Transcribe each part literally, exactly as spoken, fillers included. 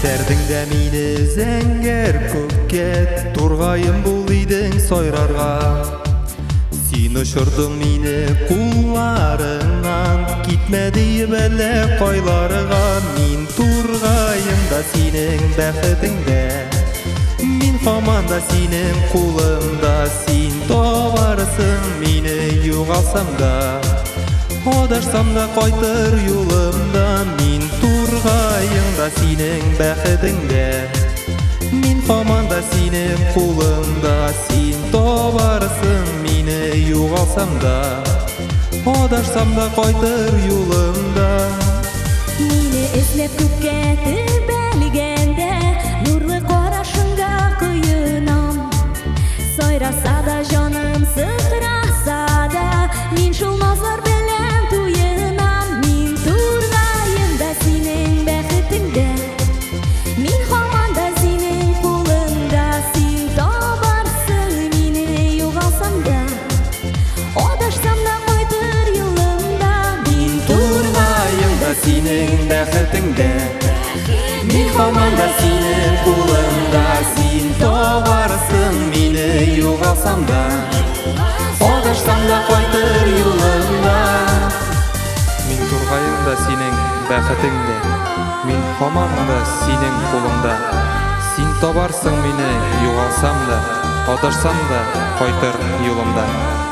Сәрдіңдә мине зәңгәр көккә, турғайым бул идең сайрарга. Син ұшырдың мине кулларыңнан, китмәди бәлә кайларга. Мин тургайым да синең бәхетеңдә, мин һаман да синең кулыңда. Син табарсың мине югалсам да, адашсам да кайтыр юлымда. Мин тургайым да синең бәхетеңдә, мин һаман да синең кулыңда. Син табарсың мине югалсам да, адашсам да кайтыр юлымда. Мине эзләп күккә төбәлгәндә, нурлы карашыңга коенам. Сайраса да җаным сыкраса да, мин шул назлар белән туенам. Мин тургайым да синең бәхетеңдә, мин һаман да синең кулыңда. Син табарсың мине югалсам да, адашсам да кайтыр юлымда. Мин тургайым да синең бәхетеңдә, мин һаман да синең кулыңда. Син табарсың мине югалсам да, адашсам да кайтыр юлымда. Мин тургайым да синең бәхетеңдә, мин һаман да синең кулыңда. Син табарсың мине югалсам да, адашсам да кайтыр юлымда.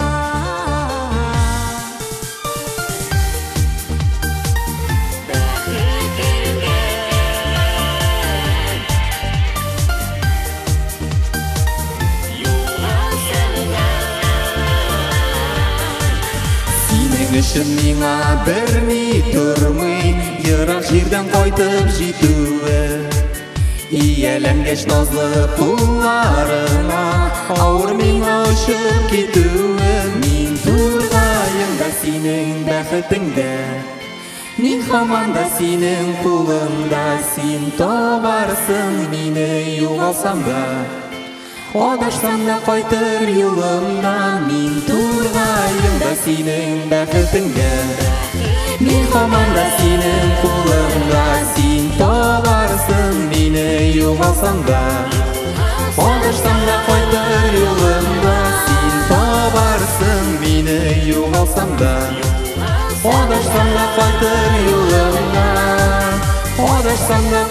Өчен миңа берни тормый, ерак җирдән кайтып җитүе. Ияләнгәч назлы кулларыңа, авыр миңа очып китүе. Мин тургайым да синең бәхетеңдә, мин һаман да синең кулыңда. Син табарсың мине югалсам да, адашсам да кайтыр юлымда. Мин тургайым да синең бәхетеңдә, мин һаман да синең кулыңда. Син табарсың мине югалсам да, адашсам да кайтыр юлымда. Син табарсың мине югалсам да, адашсам да кайтыр юлымда. Адашсам да